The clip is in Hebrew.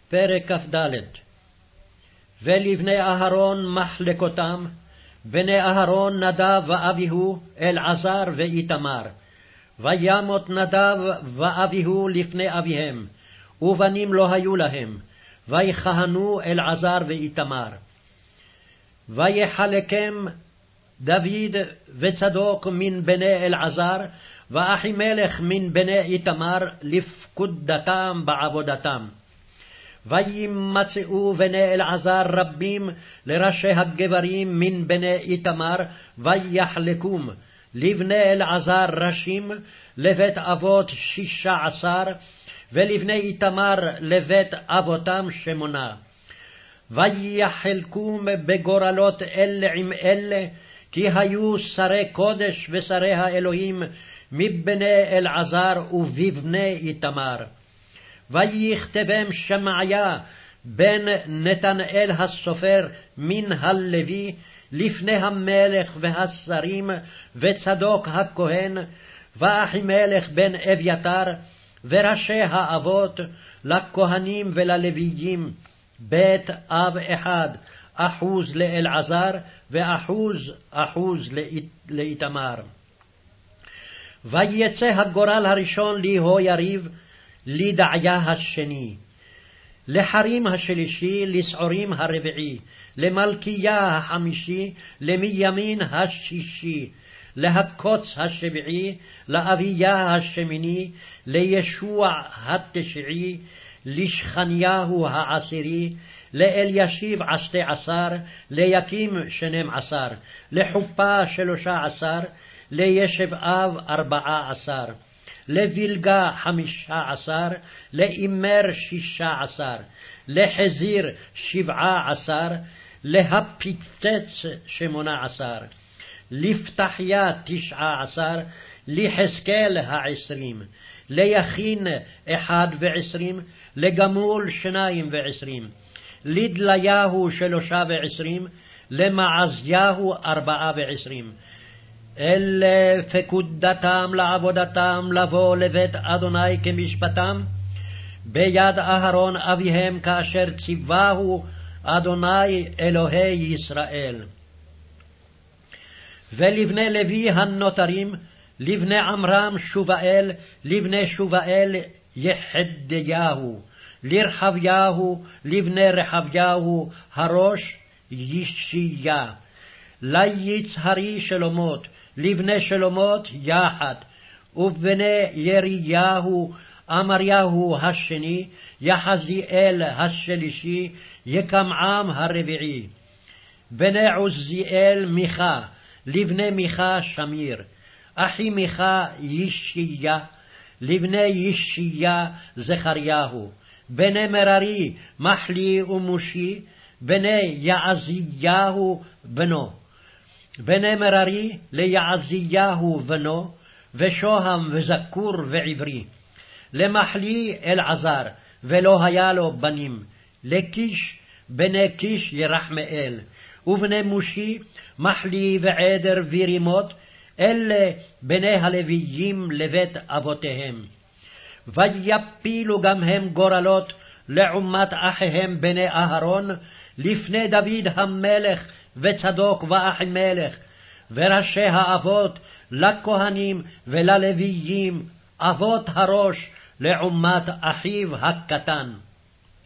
פרק כ"ד. ולבני אהרון מחלקותם, בני אהרון נדב ואביהו, אלעזר ואיתמר. וימות נדב ואביהו לפני אביהם, ובנים לא היו להם, ויכהנו אלעזר ואיתמר. ויחלקם דוד וצדוק מן בני אלעזר, ואחימלך מן בני איתמר לפקודתם בעבודתם. וימצאו בני אלעזר רבים לראשי הגברים מן בני איתמר, ויחלקום לבני אלעזר ראשים לבית אבות 16, ולבני איתמר לבית אבותם 8. ויחלקום בגורלות אלה עם אלה, כי היו שרי קודש ושרי האלוהים מבני אלעזר ובבני איתמר. ויכתבם שמעיה בן נתנאל הסופר מן הלוי לפני המלך והשרים, וצדוק הכהן, ואחימלך בן אביתר, וראשי האבות לכהנים וללוויים, בית אב אחד, אחוז לאלעזר, ואחוז לאיתמר. ויצא הגורל הראשון ליהויריב, לדעיה השני, לחרים השלישי, לסעורים הרביעי, למלכיה החמישי, למימין השישי, להקוץ השביעי, לאביה השמיני, לישוע התשעי, לשכניהו העשירי, לאלישיב 12, ליקים 12, לחופה 13, לישבאב 14, לבלגה 15, לאימר 16, לחזיר 17, להפיצץ 18, לפתחיה 19, ליחזקאל 20, ליכין 21, לגמול 22, לדליהו 23, למעזיהו 24. אלה פקודתם לעבודתם לבוא לבית אדוני כמשפטם, ביד אהרון אביהם, כאשר ציווהו אדוני אלוהי ישראל. ולבני לוי הנותרים, לבני עמרם שובאל, לבני שובאל יחדיהו, לרחביהו, לבני רחביהו הראש ישיה, ליצהרי שלומות, לבני שלומות יחד, ובני יריהו אמריהו השני, יחזיאל השלישי, יקמעם הרביעי. בני עוזיאל מיכה, לבני מיכה שמיר, אחי מיכה ישיה, לבני ישיה זכריהו. בני מררי מחלי ומושי, בני יעזיהו בנו. בני מררי ליעזיהו בנו, ושוהם וזכור ועברי. למחלי אלעזר, ולא היה לו בנים. לקיש בני קיש ירחמאל, ובני מושי מחלי ועדר ורימות, אלה בני הלוויים לבית אבותיהם. ויפילו גם הם גורלות לעומת אחיהם בני אהרון, לפני דוד המלך וצדוק ואחימלך, וראשי האבות לכהנים וללוויים, אבות הראש לעומת אחיו הקטן.